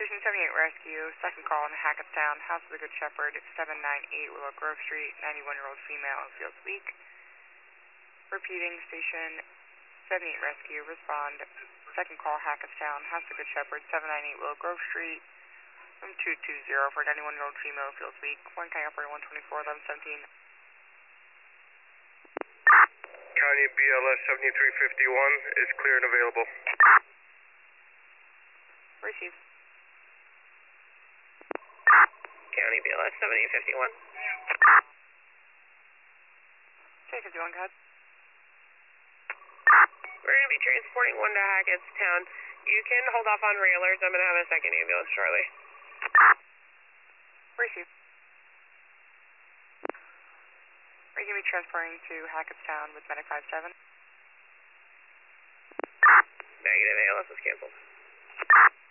Station 78 Rescue, second call in Hackettstown, House of the Good Shepherd, 798 Willow Grove Street, 91-year-old female and feels weak. Repeating, Station 78 Rescue, respond, second call Hackettstown, House of the Good Shepherd, 798 Willow Grove Street, room 220 for 91-year-old female who feels weak. 1 County Operator 124, 1117. County BLS 7351 is clear and available. Receive. County BLS 7851. Okay, 51, go ahead. We're going to be transporting one to Hackettstown. You can hold off on railers. I'm going to have a second ambulance shortly. Receive. Are you going to be transporting to Hackettstown with Medic 57? Negative, ALS is canceled.